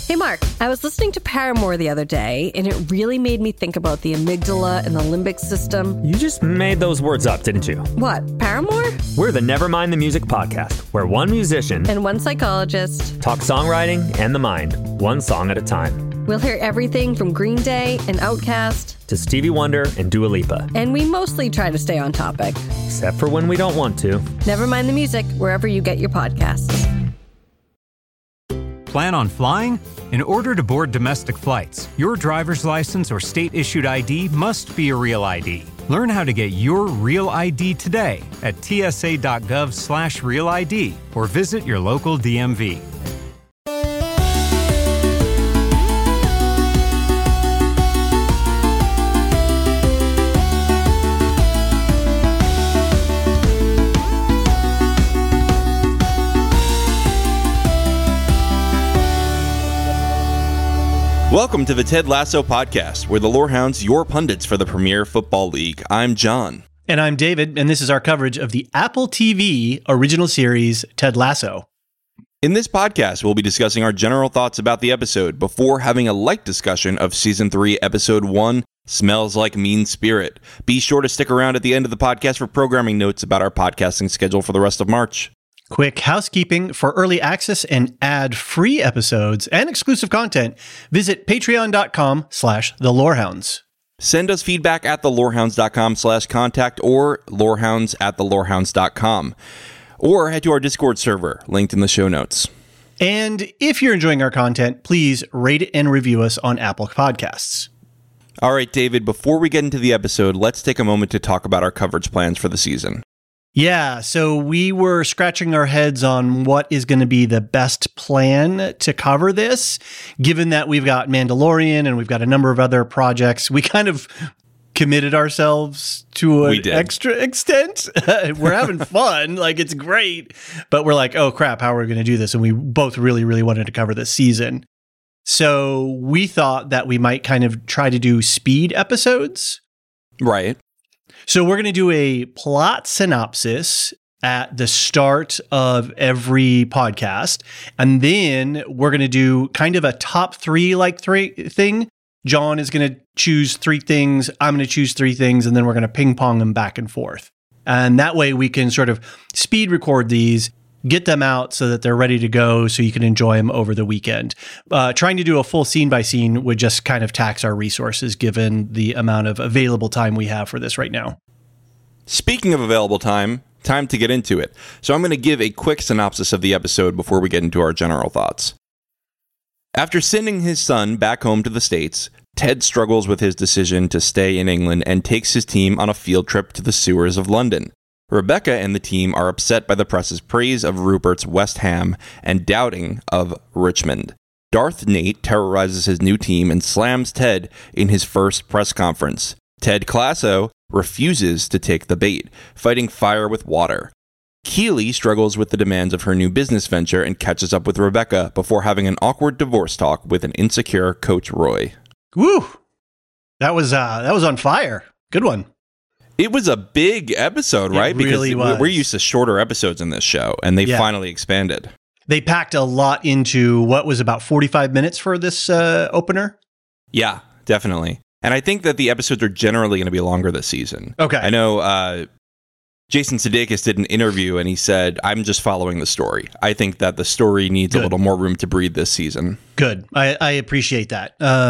Hey, Mark, I was listening to Paramore the other day, and it really made me think about the amygdala and the limbic system. You just made those words up, didn't you? What, Paramore? We're the Nevermind the Music podcast, where one musician and one psychologist talk songwriting and the mind, one song at a time. We'll hear everything from Green Day and Outkast to Stevie Wonder and Dua Lipa. And we mostly try to stay on topic. Except for when we don't want to. Nevermind the Music, wherever you get your podcasts. Plan on flying? In order to board domestic flights, your driver's license or state-issued ID must be a real ID. Learn how to get your real ID today at tsa.gov/real ID or visit your local DMV. Welcome to the Ted Lasso podcast, where the Lorehounds, your pundits for the Premier Football League. I'm John. And I'm David, and this is our coverage of the Apple TV original series, Ted Lasso. In this podcast, we'll be discussing our general thoughts about the episode before having a light discussion of Season 3, Episode 1, Smells Like Mean Spirit. Be sure to stick around at the end of the podcast for programming notes about our podcasting schedule for the rest of March. Quick housekeeping: for early access and ad-free episodes and exclusive content, visit patreon.com/thelorehounds. Send us feedback at thelorehounds.com/contact or lorehounds@thelorehounds.com. Or head to our Discord server, linked in the show notes. And if you're enjoying our content, please rate and review us on Apple Podcasts. All right, David, before we get into the episode, let's take a moment to talk about our coverage plans for the season. Yeah, so we were scratching our heads on what is going to be the best plan to cover this, given that we've got Mandalorian and we've got a number of other projects. We kind of committed ourselves to an extra extent. We're having fun, like it's great, but we're like, oh crap, how are we going to do this? And we both really, really wanted to cover this season. So we thought that we might kind of try to do speed episodes. Right. So we're going to do a plot synopsis at the start of every podcast, and then we're going to do kind of a top three thing. John is going to choose three things, I'm going to choose three things, and then we're going to ping pong them back and forth. And that way we can sort of speed record these, get them out so that they're ready to go so you can enjoy them over the weekend. Trying to do a full scene by scene would just kind of tax our resources given the amount of available time we have for this right now. Speaking of available time to get into it. So I'm going to give a quick synopsis of the episode before we get into our general thoughts. After sending his son back home to the States, Ted struggles with his decision to stay in England and takes his team on a field trip to the sewers of London. Rebecca and the team are upset by the press's praise of Rupert's West Ham and doubting of Richmond. Darth Nate terrorizes his new team and slams Ted in his first press conference. Ted Lasso refuses to take the bait, fighting fire with water. Keely struggles with the demands of her new business venture and catches up with Rebecca before having an awkward divorce talk with an insecure Coach Roy. Woo! That was on fire. Good one. It was a big episode, right? It really because was. We're used to shorter episodes in this show, and they finally expanded. They packed a lot into what was about 45 minutes for this opener. Yeah, definitely. And I think that the episodes are generally going to be longer this season. Okay. I know Jason Sudeikis did an interview, and he said, I'm just following the story. I think that the story needs a little more room to breathe this season. Good. I appreciate that.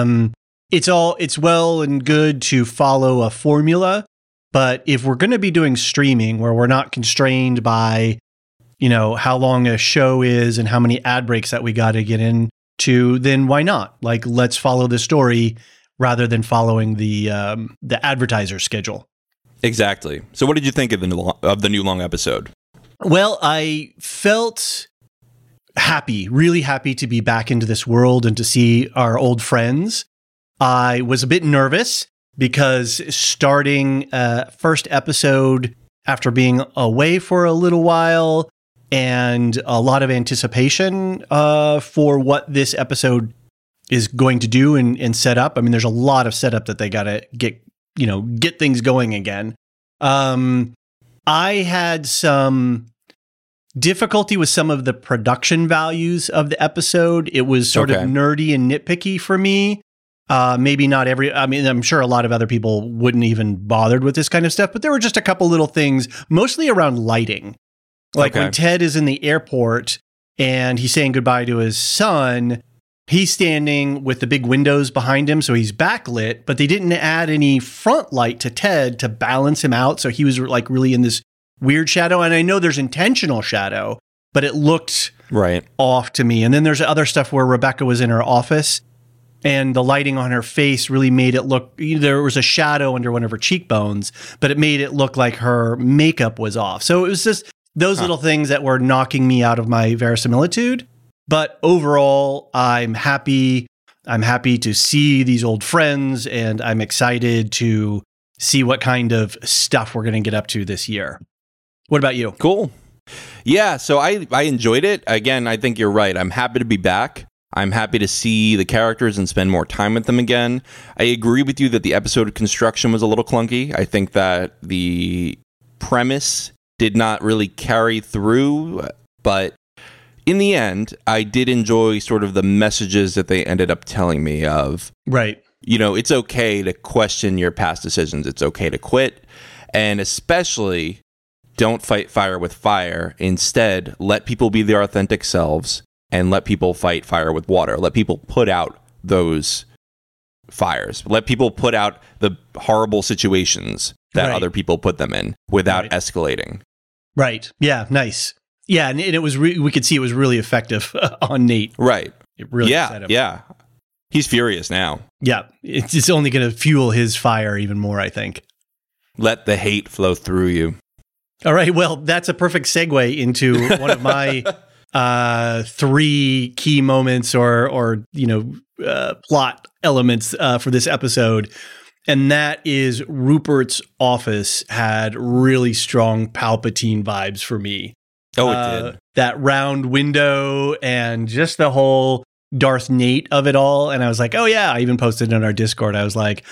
It's well and good to follow a formula, but if we're going to be doing streaming where we're not constrained by, how long a show is and how many ad breaks that we got to get into, then why not? Like, let's follow the story rather than following the advertiser schedule. Exactly. So what did you think of the new long episode? Well, I felt happy, really happy to be back into this world and to see our old friends. I was a bit nervous because starting first episode after being away for a little while and a lot of anticipation for what this episode is going to do and set up. I mean, there's a lot of setup that they got to get things going again. I had some difficulty with some of the production values of the episode. It was sort of nerdy and nitpicky for me. Maybe not I'm sure a lot of other people wouldn't even bothered with this kind of stuff, but there were just a couple little things, mostly around lighting. Like when Ted is in the airport and he's saying goodbye to his son, he's standing with the big windows behind him, so he's backlit, but they didn't add any front light to Ted to balance him out. So he was like really in this weird shadow. And I know there's intentional shadow, but it looked off to me. And then there's other stuff where Rebecca was in her office and the lighting on her face really made it look, there was a shadow under one of her cheekbones, but it made it look like her makeup was off. So it was just those little things that were knocking me out of my verisimilitude. But overall, I'm happy. I'm happy to see these old friends, and I'm excited to see what kind of stuff we're going to get up to this year. What about you? Cool. Yeah, so I enjoyed it. Again, I think you're right. I'm happy to be back. I'm happy to see the characters and spend more time with them again. I agree with you that the episode construction was a little clunky. I think that the premise did not really carry through, but in the end, I did enjoy sort of the messages that they ended up telling me of. Right. You know, it's okay to question your past decisions. It's okay to quit. And especially, don't fight fire with fire. Instead, let people be their authentic selves and let people fight fire with water. Let people put out those fires. Let people put out the horrible situations that other people put them in without escalating. Right. Yeah. Nice. Yeah. And it was, we could see it was really effective on Nate. Right. It really set him. Yeah. He's furious now. Yeah. It's only going to fuel his fire even more, I think. Let the hate flow through you. All right. Well, that's a perfect segue into one of my 3 key moments or plot elements for this episode. And that is Rupert's office had really strong Palpatine vibes for me. Oh, it did. That round window and just the whole Darth Nate of it all. And I was like, oh yeah, I even posted it on our Discord. I was like,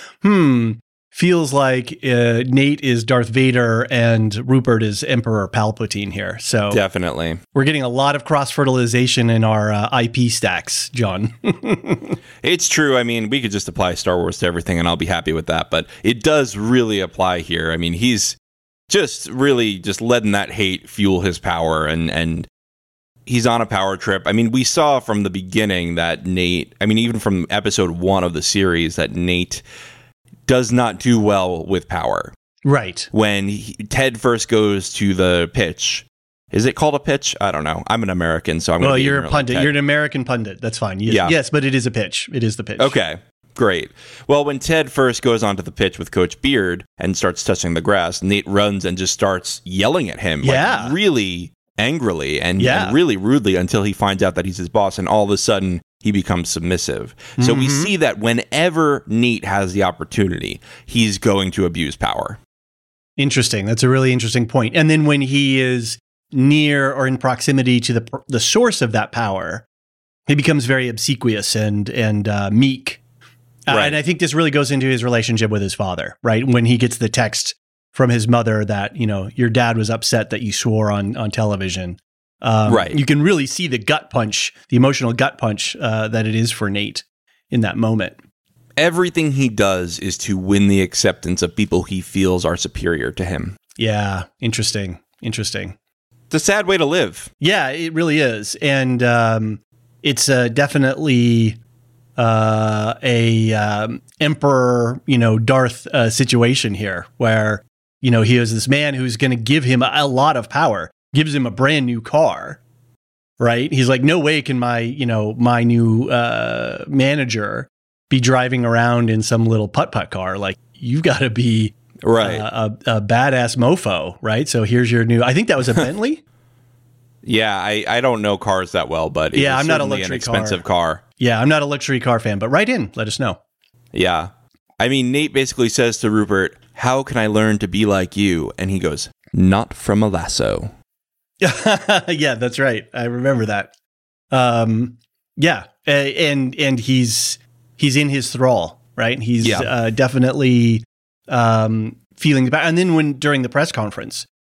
feels like Nate is Darth Vader and Rupert is Emperor Palpatine here. So definitely. We're getting a lot of cross-fertilization in our IP stacks, John. It's true. I mean, we could just apply Star Wars to everything and I'll be happy with that. But it does really apply here. I mean, he's just really just letting that hate fuel his power and he's on a power trip. I mean, we saw from the beginning that Nate, I mean, even from episode 1 of the series, that Nate does not do well with power. Right. When Ted first goes to the pitch, is it called a pitch? I don't know. I'm an American, so I'm going to be you're a pundit. You're an American pundit. That's fine. Yes, but it is a pitch. It is the pitch. Okay, great. Well, when Ted first goes onto the pitch with Coach Beard and starts touching the grass, Nate runs and just starts yelling at him. Like, really angrily and really rudely until he finds out that he's his boss, and all of a sudden he becomes submissive. So we see that whenever Nate has the opportunity, he's going to abuse power. Interesting. That's a really interesting point. And then when he is near or in proximity to the source of that power, he becomes very obsequious and meek. And I think this really goes into his relationship with his father, right? When he gets the text from his mother that, your dad was upset that you swore on television. You can really see the gut punch, the emotional gut punch that it is for Nate in that moment. Everything he does is to win the acceptance of people he feels are superior to him. Yeah, interesting. It's a sad way to live. Yeah, it really is. And it's definitely a Emperor, Darth situation here where, he is this man who's going to give him a lot of power. Gives him a brand new car, right? He's like, no way can my new manager be driving around in some little putt-putt car. Like, you've got to be a badass mofo, right? So here's your new, I think that was a Bentley. Yeah, I don't know cars that well, but I'm not a luxury an expensive car. Yeah, I'm not a luxury car fan, but write in, let us know. Yeah. I mean, Nate basically says to Rupert, how can I learn to be like you? And he goes, not from a lasso. Yeah, that's right. I remember that. And he's in his thrall, right? He's definitely feeling bad. And then during the press conference,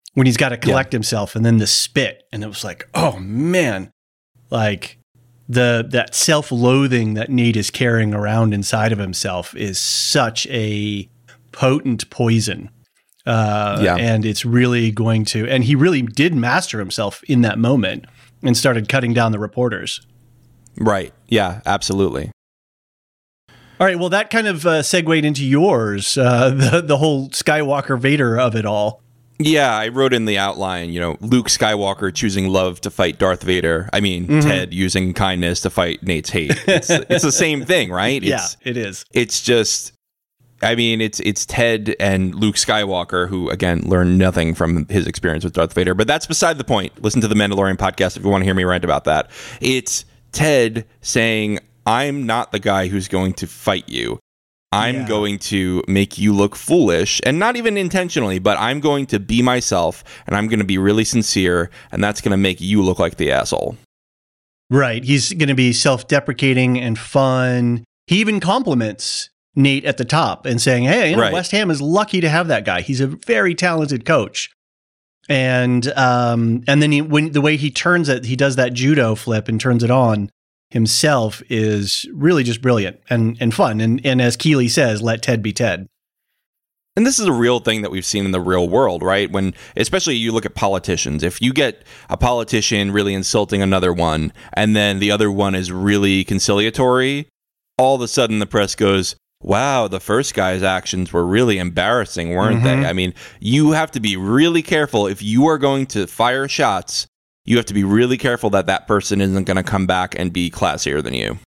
when he's got to collect himself, and then the spit. And it was like, oh man, like that self-loathing that Nate is carrying around inside of himself is such a potent poison. And it's really going to, and he really did master himself in that moment and started cutting down the reporters. Right. Yeah, absolutely. All right. Well, that kind of segued into yours, the whole Skywalker Vader of it all. Yeah, I wrote in the outline, Luke Skywalker choosing love to fight Darth Vader. I mean, Ted using kindness to fight Nate's hate. It's the same thing, right? It is. It's just, I mean, it's Ted and Luke Skywalker who, again, learn nothing from his experience with Darth Vader. But that's beside the point. Listen to the Mandalorian podcast if you want to hear me rant about that. It's Ted saying, I'm not the guy who's going to fight you. I'm going to make you look foolish, and not even intentionally, but I'm going to be myself, and I'm going to be really sincere, and that's going to make you look like the asshole. Right. He's going to be self-deprecating and fun. He even compliments Nate at the top and saying, hey, West Ham is lucky to have that guy. He's a very talented coach. And then when the way he turns it, he does that judo flip and turns it on himself is really just brilliant and fun. And as Keeley says, let Ted be Ted. And this is a real thing that we've seen in the real world, right? When, especially you look at politicians, if you get a politician really insulting another one, and then the other one is really conciliatory, all of a sudden the press goes, wow, the first guy's actions were really embarrassing, weren't they? I mean, you have to be really careful if you are going to fire shots. You have to be really careful that that person isn't going to come back and be classier than you.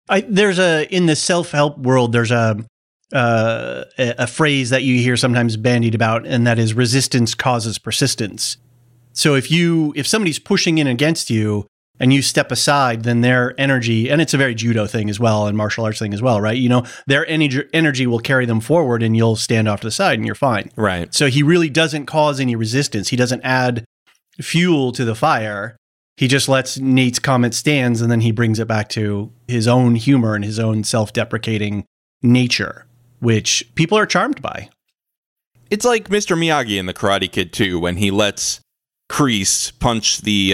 In the self-help world, there's a phrase that you hear sometimes bandied about, and that is resistance causes persistence. So if somebody's pushing in against you and you step aside, then their energy, and it's a very judo thing as well and martial arts thing as well, right? Their energy will carry them forward and you'll stand off to the side and you're fine. Right. So he really doesn't cause any resistance. He doesn't add fuel to the fire. He just lets Nate's comment stands, and then he brings it back to his own humor and his own self-deprecating nature, which people are charmed by. It's like Mr. Miyagi in The Karate Kid 2 when he lets Kreese punch the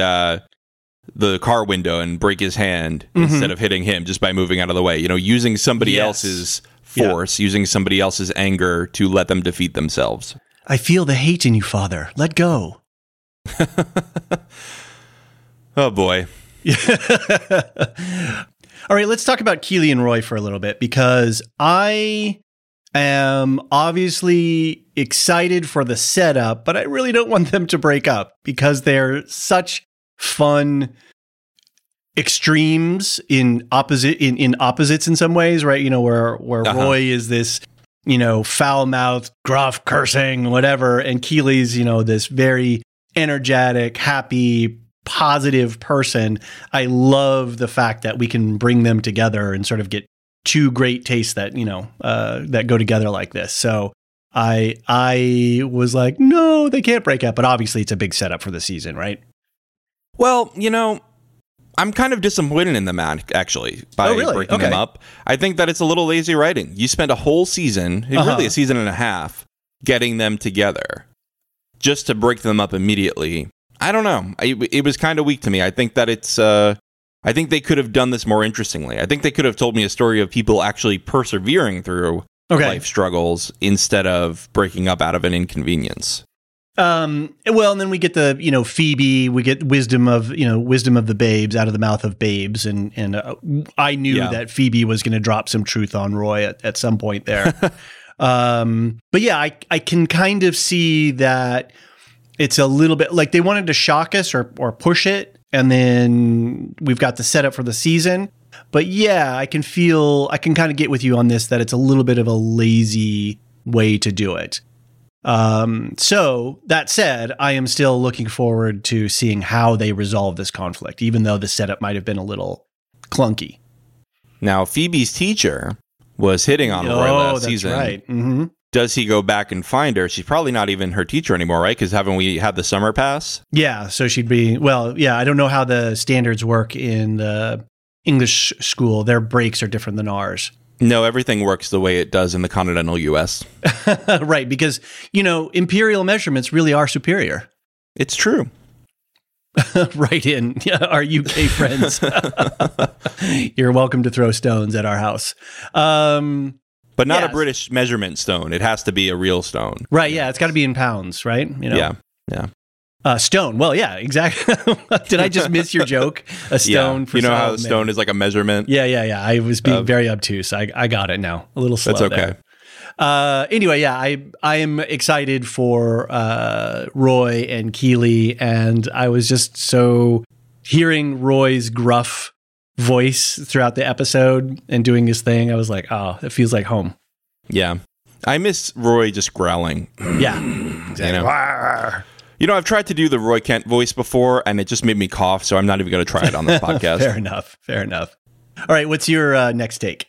car window and break his hand instead of hitting him just by moving out of the way. Using somebody else's force, using somebody else's anger to let them defeat themselves. I feel the hate in you, Father. Let go. Oh boy. All right, let's talk about Keeley and Roy for a little bit, because I am obviously excited for the setup, but I really don't want them to break up because they're such fun extremes in opposites in some ways, right? Where Roy is this foul-mouthed, gruff, cursing, whatever, and Keeley's this very energetic, happy, positive person. I love the fact that we can bring them together and sort of get two great tastes that that go together like this. So I was like, no, they can't break up, but obviously it's a big setup for the season, right? Well, I'm kind of disappointed in them actually by breaking them up. I think that it's a little lazy writing. You spent a whole season, really a season and a half, getting them together just to break them up immediately. I don't know. It was kind of weak to me. I think that I think they could have done this more interestingly. I think they could have told me a story of people actually persevering through life struggles instead of breaking up out of an inconvenience. Well, and then we get the, Phoebe, we get wisdom of the babes out of the mouth of babes. And I knew that Phoebe was going to drop some truth on Roy at some point there. But yeah, I can kind of see that it's a little bit like they wanted to shock us or push it. And then we've got the setup for the season. But yeah, I can kind of get with you on this, that it's a little bit of a lazy way to do it. So that said, I am still looking forward to seeing how they resolve this conflict, even though the setup might have been a little clunky. Now, Phoebe's teacher was hitting on Roy last season. Right. Mm-hmm. Does he go back and find her? She's probably not even her teacher anymore, right? Because haven't we had the summer pass? Yeah, so she'd be, I don't know how the standards work in the English school. Their breaks are different than ours. No, everything works the way it does in the continental U.S. Right, because, imperial measurements really are superior. It's true. Write in, our UK friends. You're welcome to throw stones at our house. But not a British measurement stone. It has to be a real stone. Right, yeah. It's got to be in pounds, right? Yeah. Stone. Well, yeah, exactly. Did I just miss your joke? A stone for how the stone is like a measurement? Yeah. I was being very obtuse. I got it now. A little slow. That's okay. There. Anyway, yeah, I am excited for Roy and Keeley, and I was just so hearing Roy's gruff voice throughout the episode and doing his thing. I was like, oh, it feels like home. Yeah. I miss Roy just growling. Yeah, exactly. I've tried to do the Roy Kent voice before, and it just made me cough, so I'm not even going to try it on this podcast. Fair enough. All right, what's your next take?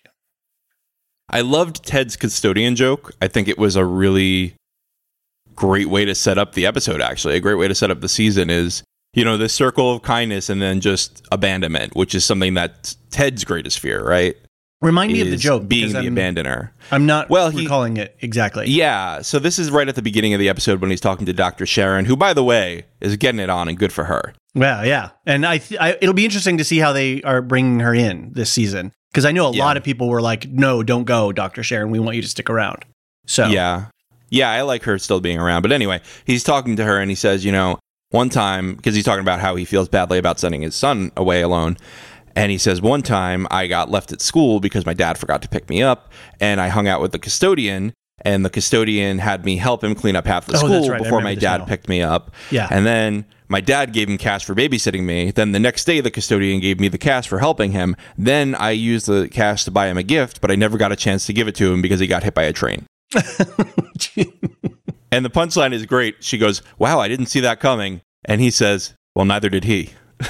I loved Ted's custodian joke. I think it was a really great way to set up the episode, actually. A great way to set up the season is, this circle of kindness and then just abandonment, which is something that's Ted's greatest fear, right? Remind me of the joke. Being the abandoner. I'm not recalling it exactly. Yeah. So this is right at the beginning of the episode when he's talking to Dr. Sharon, who, by the way, is getting it on and good for her. Well, yeah. And it'll be interesting to see how they are bringing her in this season. Because I know a lot of people were like, no, don't go, Dr. Sharon. We want you to stick around. So Yeah, I like her still being around. But anyway, he's talking to her and he says, one time, because he's talking about how he feels badly about sending his son away alone. And he says, one time I got left at school because my dad forgot to pick me up, and I hung out with the custodian, and the custodian had me help him clean up half the school before my dad picked me up. Yeah. And then my dad gave him cash for babysitting me. Then the next day, the custodian gave me the cash for helping him. Then I used the cash to buy him a gift, but I never got a chance to give it to him because he got hit by a train. And the punchline is great. She goes, wow, I didn't see that coming. And he says, well, neither did he.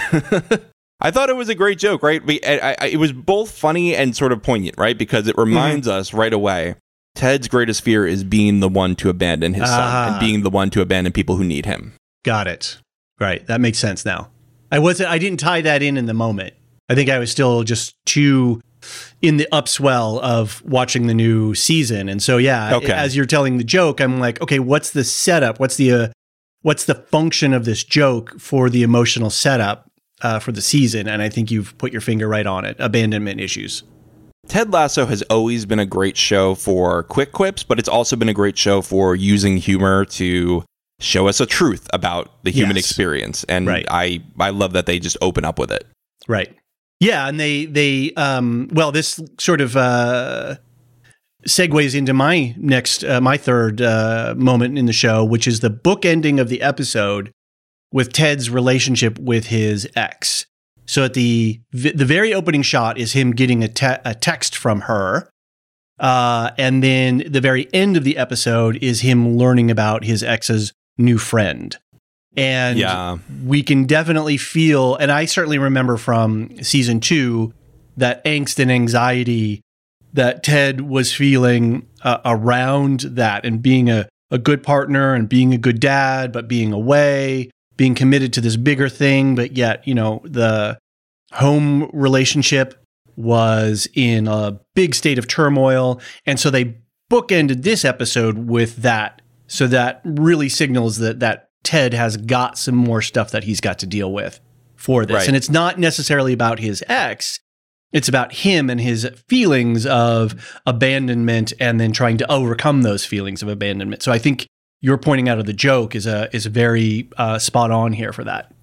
I thought it was a great joke, right? It was both funny and sort of poignant, right? Because it reminds us right away, Ted's greatest fear is being the one to abandon his son and being the one to abandon people who need him. Got it. Right. That makes sense now. I didn't tie that in the moment. I think I was still just too in the upswell of watching the new season. And so, as you're telling the joke, I'm like, okay, what's the setup? What's the function of this joke for the emotional setup for the season? And I think you've put your finger right on it. Abandonment issues. Ted Lasso has always been a great show for quick quips, but it's also been a great show for using humor to show us a truth about the human experience. And I love that they just open up with it. Right. Yeah. And they this sort of segues into my next, my third moment in the show, which is the bookending of the episode with Ted's relationship with his ex. So at the very opening shot is him getting a text from her. And then the very end of the episode is him learning about his ex's new friend. And we can definitely feel, and I certainly remember from season 2, that angst and anxiety that Ted was feeling around that, and being a good partner and being a good dad, but being away, being committed to this bigger thing, but yet, the home relationship was in a big state of turmoil. And so they bookended this episode with that. So that really signals that Ted has got some more stuff that he's got to deal with for this. Right. And it's not necessarily about his ex. It's about him and his feelings of abandonment, and then trying to overcome those feelings of abandonment. So I think you're pointing out of the joke is very spot on here for that.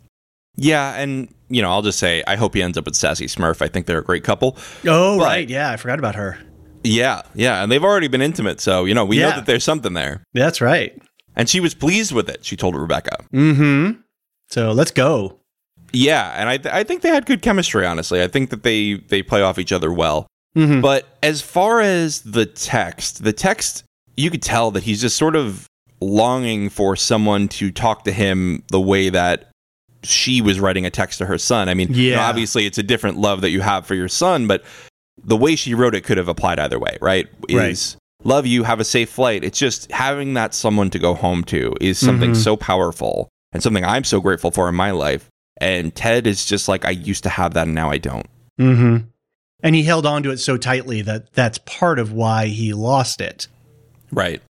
Yeah, and I'll just say I hope he ends up with Sassy Smurf. I think they're a great couple. Oh, right, yeah, I forgot about her. Yeah, and they've already been intimate, so we know that there's something there. That's right. And she was pleased with it. She told Rebecca. Mm-hmm. So let's go. Yeah, and I think they had good chemistry. Honestly, I think that they play off each other well. Mm-hmm. But as far as the text, you could tell that he's just sort of longing for someone to talk to him the way that she was writing a text to her son. I mean, obviously it's a different love that you have for your son, but the way she wrote it could have applied either way, right? Is love you, have a safe flight. It's just having that someone to go home to is something so powerful, and something I'm so grateful for in my life. And Ted is just like, I used to have that and now I don't. Mm-hmm. And he held on to it so tightly that that's part of why he lost it. Right.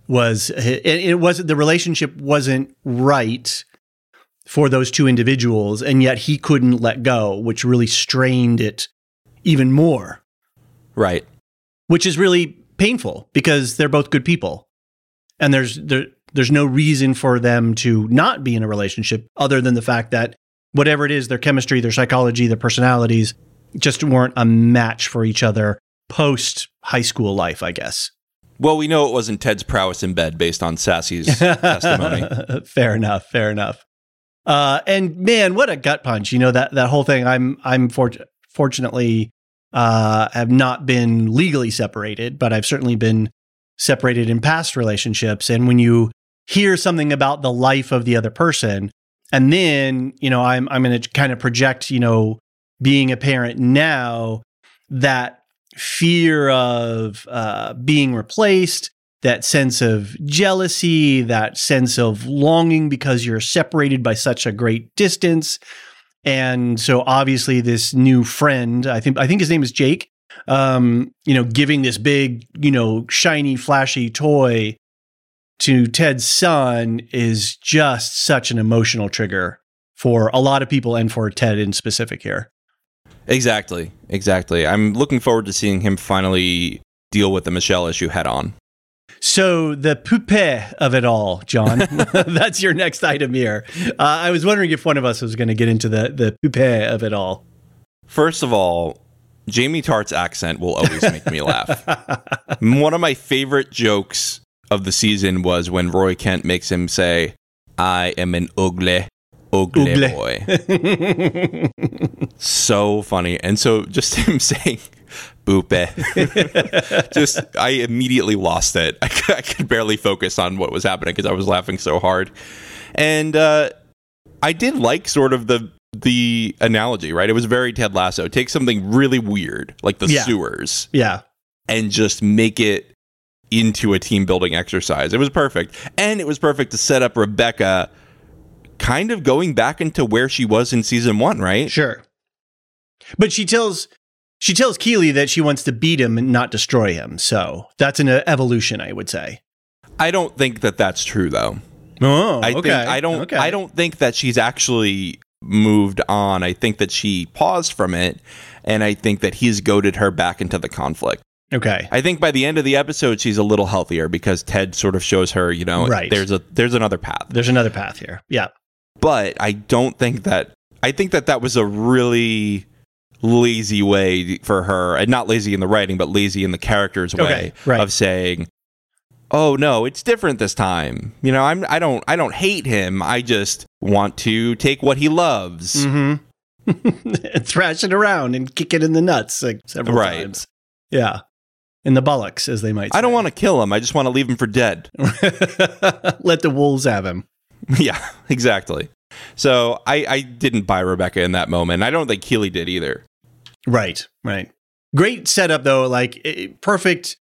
the relationship wasn't right for those two individuals, and yet he couldn't let go, which really strained it even more. Right. Which is really painful because they're both good people. And there's no reason for them to not be in a relationship other than the fact that whatever it is, their chemistry, their psychology, their personalities just weren't a match for each other post high school life, I guess. Well, we know it wasn't Ted's prowess in bed based on Sassy's testimony. Fair enough. And man, what a gut punch! That whole thing. I'm fortunately have not been legally separated, but I've certainly been separated in past relationships. And when you hear something about the life of the other person, and then I'm going to kind of project being a parent now, that fear of being replaced, that sense of jealousy, that sense of longing because you're separated by such a great distance. And so obviously this new friend, I think his name is Jake, giving this big, shiny, flashy toy to Ted's son is just such an emotional trigger for a lot of people and for Ted in specific here. Exactly. I'm looking forward to seeing him finally deal with the Michelle issue head on. So the poupée of it all, John, that's your next item here. I was wondering if one of us was going to get into the poupée of it all. First of all, Jamie Tartt's accent will always make me laugh. One of my favorite jokes of the season was when Roy Kent makes him say, "I am an ugly boy." So funny. And so just him saying "boopeh," I immediately lost it. I could barely focus on what was happening because I was laughing so hard. And I did like sort of the analogy, right? It was very Ted Lasso. Take something really weird like the sewers, and just make it into a team building exercise. It was perfect. And it was perfect to set up Rebecca kind of going back into where she was in season 1, right? Sure. But she tells Keeley that she wants to beat him and not destroy him. So that's an evolution, I would say. I don't think that that's true, though. Oh, I don't think that she's actually moved on. I think that she paused from it, and I think that he's goaded her back into the conflict. Okay. I think by the end of the episode, she's a little healthier because Ted sort of shows her, right. There's another path. There's another path here. Yeah. But I don't think that. I think that was a really lazy way for her, and not lazy in the writing, but lazy in the character's way of saying, "Oh no, it's different this time. I don't hate him. I just want to take what he loves, and thrash it around and kick it in the nuts several times. Yeah, in the bullocks, as they might say. I don't want to kill him. I just want to leave him for dead. Let the wolves have him." Yeah, exactly. So I didn't buy Rebecca in that moment. I don't think Keeley did either. Right. Great setup, though. Perfect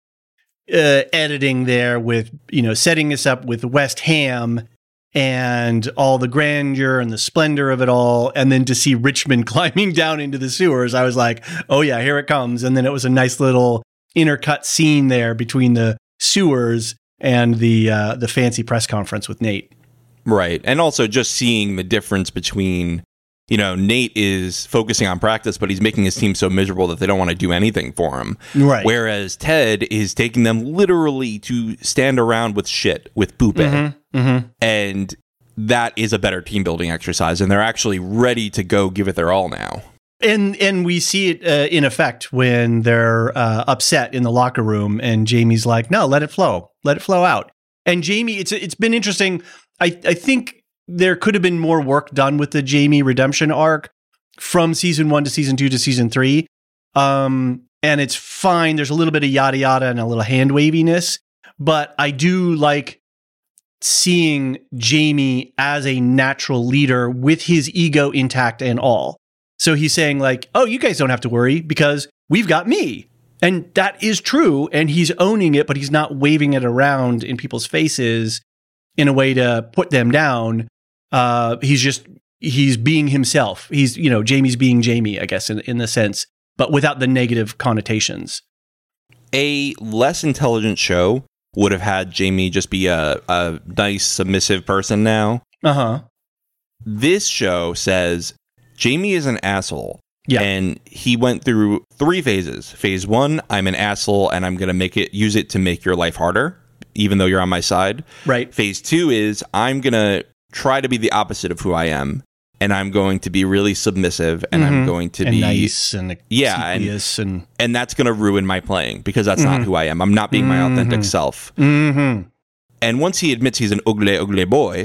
editing there with, setting us up with West Ham and all the grandeur and the splendor of it all. And then to see Richmond climbing down into the sewers, I was like, oh yeah, here it comes. And then it was a nice little intercut scene there between the sewers and the fancy press conference with Nate. Right. And also just seeing the difference between, Nate is focusing on practice, but he's making his team so miserable that they don't want to do anything for him. Right. Whereas Ted is taking them literally to stand around with shit, with poopeh. And that is a better team building exercise. And they're actually ready to go give it their all now. And we see it in effect when they're upset in the locker room and Jamie's like, no, let it flow out. And Jamie, it's been interesting. I think there could have been more work done with the Jamie redemption arc from season 1 to season 2 to season 3. And it's fine. There's a little bit of yada yada and a little hand waviness, but I do like seeing Jamie as a natural leader with his ego intact and all. So he's saying like, oh, you guys don't have to worry because we've got me. And that is true. And he's owning it, but he's not waving it around in people's faces in a way to put them down. He's being himself. He's, Jamie's being Jamie, I guess, in the sense, but without the negative connotations. A less intelligent show would have had Jamie just be a nice, submissive person now. Uh-huh. This show says Jamie is an asshole. Yeah. And he went through 3 phases. Phase 1, I'm an asshole and I'm going to use it to make your life harder, even though you're on my side. Right. Phase 2 is I'm going to try to be the opposite of who I am. And I'm going to be really submissive and I'm going to be nice and obsequious and that's going to ruin my playing because that's not who I am. I'm not being my authentic self. Mm-hmm. And once he admits he's an ugly boy,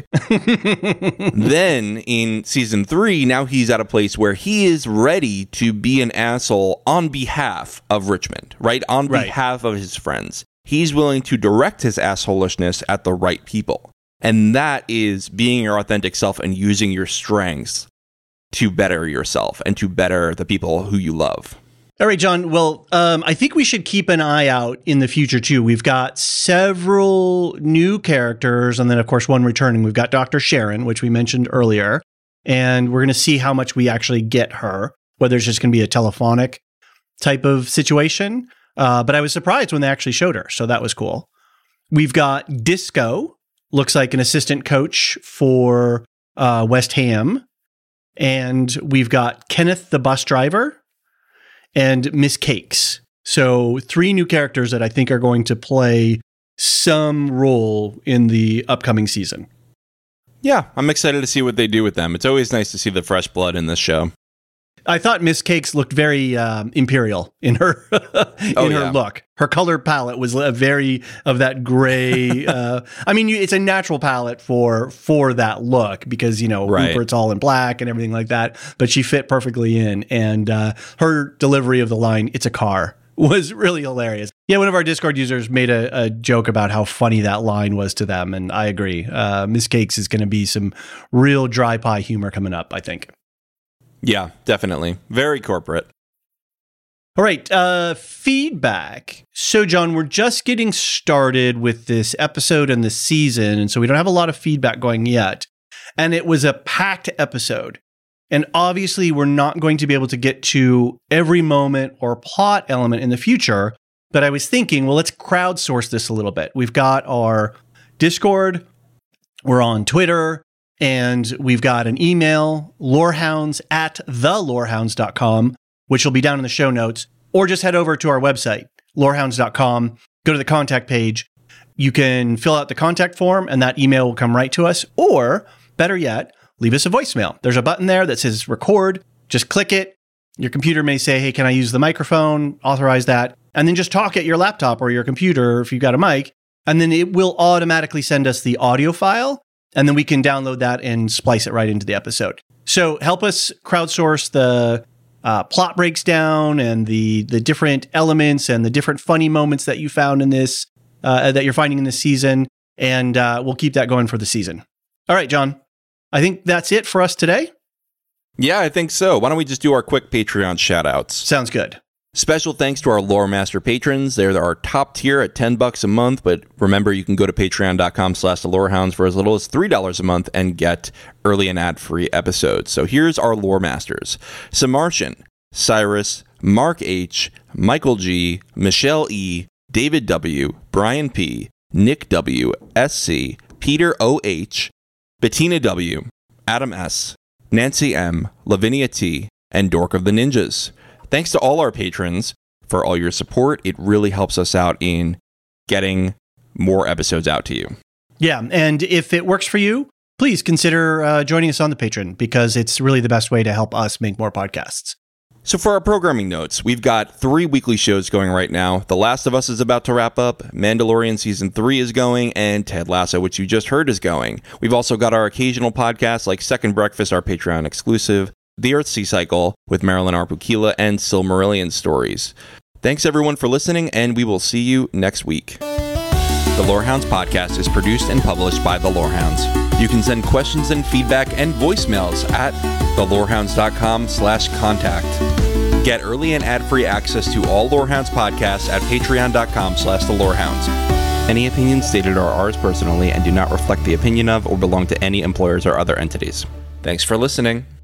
then in season 3, now he's at a place where he is ready to be an asshole on behalf of Richmond, right? On behalf of his friends. He's willing to direct his assholishness at the right people. And that is being your authentic self and using your strengths to better yourself and to better the people who you love. All right, John. Well, I think we should keep an eye out in the future, too. We've got several new characters, and then, of course, one returning. We've got Dr. Sharon, which we mentioned earlier, and we're going to see how much we actually get her, whether it's just going to be a telephonic type of situation. But I was surprised when they actually showed her, so that was cool. We've got Disco, looks like an assistant coach for West Ham, and we've got Kenneth the bus driver, and Miss Cakes. So 3 new characters that I think are going to play some role in the upcoming season. Yeah, I'm excited to see what they do with them. It's always nice to see the fresh blood in this show. I thought Miss Cakes looked very imperial in her her look. Her color palette was very of that gray. I mean, it's a natural palette for that look because, Rupert's all in black and everything like that. But she fit perfectly in. And her delivery of the line, "It's a car," was really hilarious. Yeah, one of our Discord users made a joke about how funny that line was to them. And I agree. Miss Cakes is going to be some real dry pie humor coming up, I think. Yeah, definitely. Very corporate. All right, feedback. So, John, we're just getting started with this episode and the season, and so we don't have a lot of feedback going yet. And it was a packed episode. And obviously, we're not going to be able to get to every moment or plot element in the future. But I was thinking, well, let's crowdsource this a little bit. We've got our Discord, we're on Twitter, and we've got an email, lorehounds@thelorehounds.com, which will be down in the show notes, or just head over to our website, lorehounds.com, go to the contact page. You can fill out the contact form and that email will come right to us, or better yet, leave us a voicemail. There's a button there that says record. Just click it. Your computer may say, hey, can I use the microphone? Authorize that. And then just talk at your laptop or your computer if you've got a mic, and then it will automatically send us the audio file. And then we can download that and splice it right into the episode. So help us crowdsource the plot breaks down and the different elements and the different funny moments that you found in this, that you're finding in this season. And we'll keep that going for the season. All right, John, I think that's it for us today. Yeah, I think so. Why don't we just do our quick Patreon shout outs? Sounds good. Special thanks to our Lore Master patrons. They're our top tier at $10 a month, but remember, you can go to patreon.com/thelorehounds for as little as $3 a month and get early and ad-free episodes. So here's our Lore Masters: Samartian, Cyrus, Mark H., Michael G., Michelle E., David W., Brian P., Nick W., SC, Peter O.H., Bettina W., Adam S., Nancy M., Lavinia T., and Dork of the Ninjas. Thanks to all our patrons for all your support. It really helps us out in getting more episodes out to you. Yeah, and if it works for you, please consider joining us on the Patreon because it's really the best way to help us make more podcasts. So for our programming notes, we've got 3 weekly shows going right now. The Last of Us is about to wrap up, Mandalorian Season 3 is going, and Ted Lasso, which you just heard, is going. We've also got our occasional podcasts like Second Breakfast, our Patreon exclusive, The Earthsea Cycle with Marilyn Arpukila, and Silmarillion Stories. Thanks everyone for listening, and we will see you next week. The Lorehounds podcast is produced and published by The Lorehounds. You can send questions and feedback and voicemails at thelorehounds.com/contact. Get early and ad-free access to all Lorehounds podcasts at patreon.com/thelorehounds. Any opinions stated are ours personally and do not reflect the opinion of or belong to any employers or other entities. Thanks for listening.